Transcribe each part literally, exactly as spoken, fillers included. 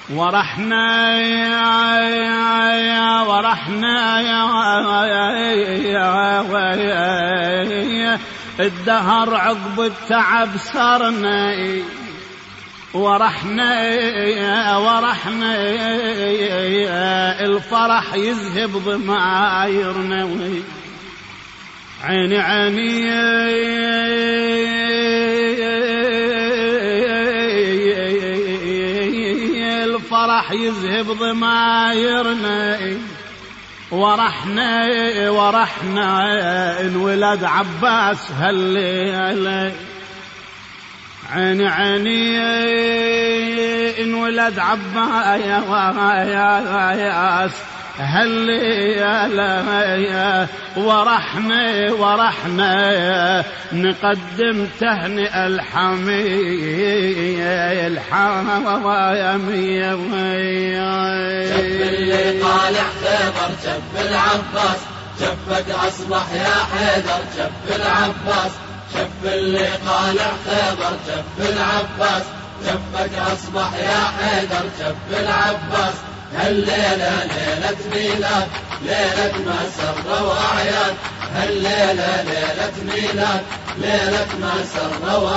ورحنا يا ورحنا يا الدهر عقب التعب صرنا ورحنا ورحنا الفرح يذهب ضمايرنا عيني عيني الفرح يذهب ضمايرنا ورحنا ورحنا انولد عباس هالليلة عيني عيني انولد عباس هالليلة ورحنا ورحنا نقدم تهنئة الحمية الحمية شف اللي طالع خيبر شف العباس شفك أصبح يا حيدر شف العباس شف اللي طالع خيبر شف العباس شفك أصبح يا حيدر شف العباس هالليلة ليلة ميلاد ليلة مسر وأعياد هالليلة ليلة ميلاد ليلة مسر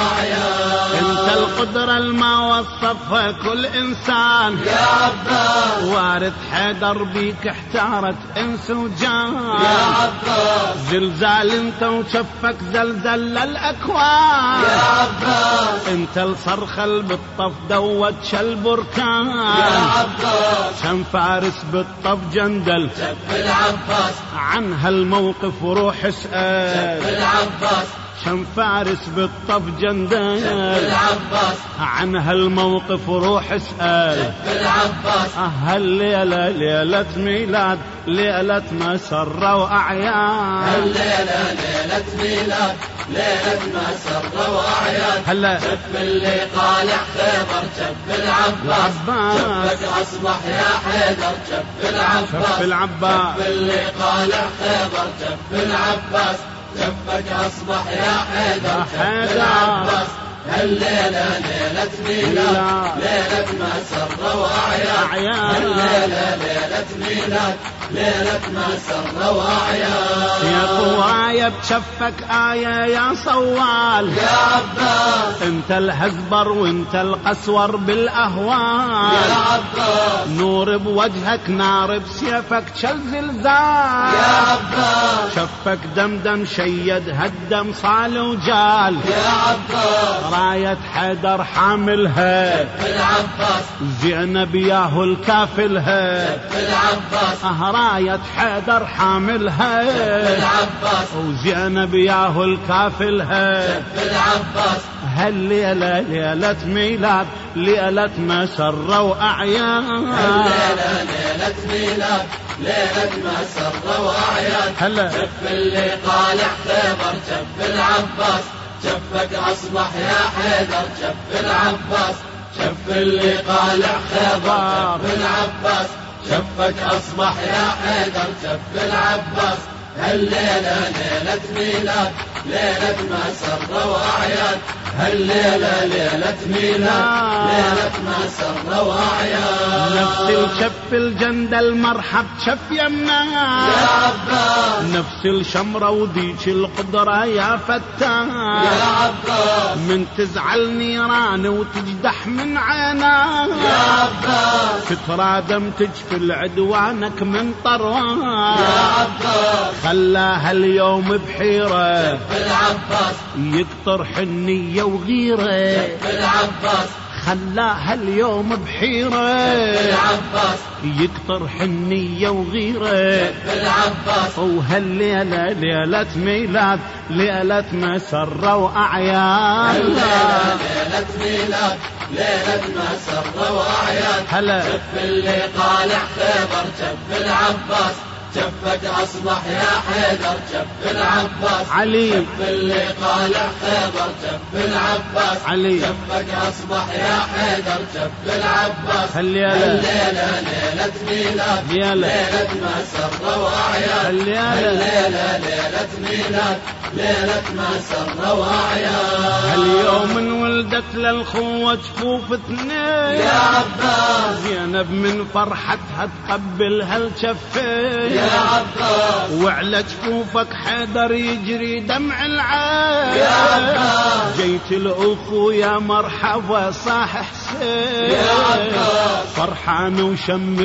وأعياد انت القدرة الما وصفها كل انسان يا عباس وارث حيدر بيك احتارت انس وجان يا عباس زلزال انت وشفك زلزل الاكوان يا عباس انت الصرخة بالطف دوت البركان يا عباس شم فارس بالطف جندل شف العباس عن هالموقف وروح اسأل شف العباس شم فارس بالطف جندل شف العباس عن هالموقف وروح اسأل شف العباس هالليلة ليلة ميلاد ليلة مسرة وأعياد هالليلة ليلة ميلاد ليلة مسر وأعياد هلا شف اللي طالع خيبر شف العباس شفك أصبح يا حيدر شف العباس شف العباس شف اللي طالع خيبر شف العباس شفك أصبح يا حيدر شف العباس هالليلة ليلة ميلاد ليلة مسر وأعياد هالليلة ليلة ميلاد ليلة مسر وأعياد يا قوايا بشفك آية يا صوال يا عباس انت الهزبر وانت القسور بالاهوال يا عباس نور بوجهك نار بسيفك شل زلزال يا عباس شفك دمدم شيد هدم صال وجال يا عباس راية حيدر حاملها شف العباس زينب ياهو الكافلها شف العباس اه راية حيدر حاملها شف العباس وزينب ياهو الكافلها شف العباس هالليلة ليلة ميلاد ليلة مسرة وأعياد هالليلة ليلة ميلاد ليلة مسر وأعياد هلا شف اللي طالع خيبر شف العباس شفك أصبح يا حيدر شف العباس شف اللي طالع خيبر شف العباس شفك أصبح يا حيدر شف العباس هالليلة ليلة ميلاد ليلة مسر وأعياد هالليلة ليلة ميلاد ليلة مسر وأعياد نفس الشف الجندل مرحب شف يمنا يا عباس نفس الشمرة وديك القدرة يا فتان يا عباس من تزعل نيران وتجدح من عيناه يا عباس تترادم تجفي العدوانك من طروان يا عباس خلاها اليوم بحيرة شف العباس يقطر حنية وغيرة شف العباس خلاها اليوم بحيرة العباس يقطر حنية وغيرة العباس وهالليلة ليلة ميلاد ليلة مسرة وأعياد هالليلة ليلة ميلاد ليلة مسر وأعياد هلا شف اللي طالع خيبر شف العباس شفك أصبح يا حيدر شف العباس علي شف اللي طالع خيبر شف العباس علي شفك أصبح يا حيدر شف العباس هالليلة هالليلة ليلة ميلاد ليلة ليلة مسر وأعياد هالليلة هالليلة ليلة ميلاد ليلة مسرة وأعياد. هاليوم ولدت للخوة جفوف اثنين يا عباس، زينب من فرحتها تقبل هالجفين يا عباس، وعلى جفوفك حيدر يجري دمع العين يا عباس، جيت الأخو يا مرحبا صاح حسين يا عباس، فرحان وشم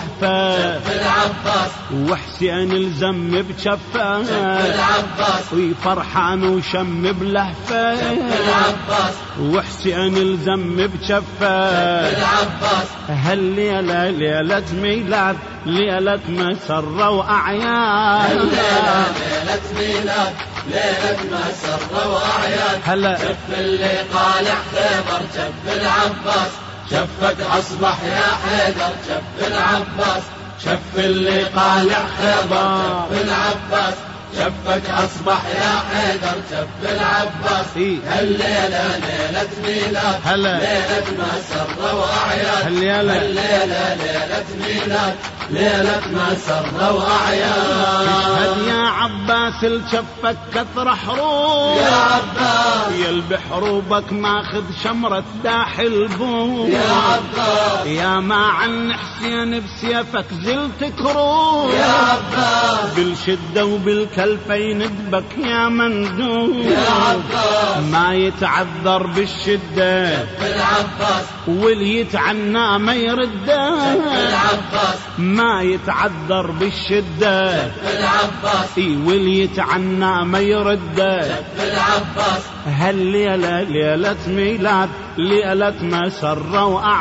بلهفة شف العباس، وحسين الزم بجفة شف العباس، وفرحان وشم بلهفة شف العباس، وحسين الزم بجفة العباس. هالليلة ليلة ميلاد ليلة مسرة وأعياد الليلة ليلة ميلاد ليلة مسرة وأعياد. هلا شف اللي طالع خيبر شف العباس، شفك أصبح يا حيدر شف العباس، شف اللي طالع خيبر شف العباس، شفك أصبح يا حيدر شف العباس. هالليلة ليلة ميلاد هلا ليلة مسرة وأعياد. هالليلة الليلة ليلة ميلاد ليلة مسرة وأعياد. اشهد يا عباس الشفك كثر حروب يا عباس، يلبي حروبك ماخذ شمرة داح البوم يا عباس، يا ما عن حسين بسيفك زلت كروب يا عباس، بالشدة وبالكلفين ندبك يا مندوب يا عباس، ما يتعذر بالشدة شف العباس، واللي يتعنى ما يرده شف العباس، ما يتعذر بالشدة شف العباس، اي واللي يتعنى ما يرده شف العباس. هالليلة ليلة ميلاد ليلة مسرة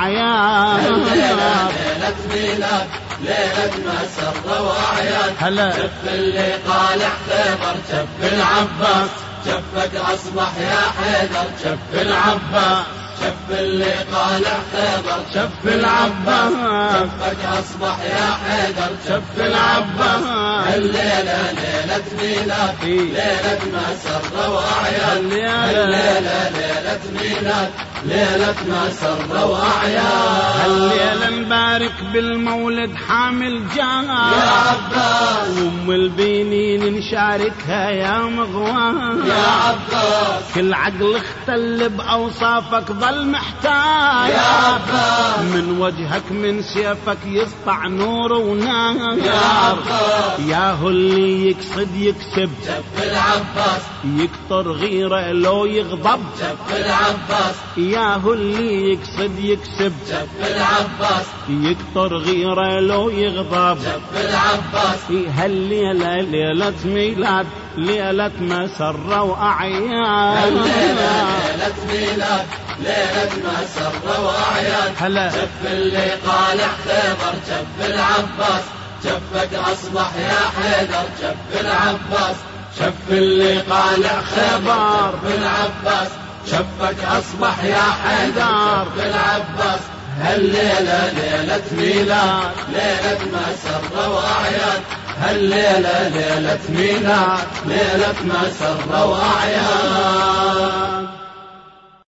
وأعياد الليلة ليلة ميلاد ليلة مسرة وأعياد. هلا شف اللي طالع خيبر شف العباس، شفك أصبح يا حيدر شف العباس، شف اللي طالع خيبر شف العباس، شفك أصبح يا حيدر شف العباس. الليلة ليلة ميلاد ليلة مسرة وأعياد. الليلة الليلة ليلة ميلاد ليلة مسرة وأعياد. هالليلة نبارك بالمولد حامل جاه يا عباس، وام البنين نشاركها يا مغوان يا عباس، كل عقل اختل بأوصافك ظل محتاج يا عباس، من وجهك من سيفك يسطع نور ونار يا عباس، ياهو اللي يقصد يكسب شف العباس، يكتر غيره لو يغضب شف العباس، ياهو اللي يقصد يكسب شف العباس، يكتر غيره لو يغضب شف العباس. هالليلة ليلة ميلاد ليلة مسرة وأعياد. الليلة ليلة ميلاد ليلة مسرة وأعياد. هلا شف اللي طالع خيبر شف العباس، شفك أصبح يا حيدر شف العباس، شف اللي طالع خيبر شف العباس، شفك أصبح يا حيدر شف العباس. هالليلة ليلة ميلاد ليلة مسرة وأعياد. هالليلة ليلة ميلاد ليلة مسرة وأعياد.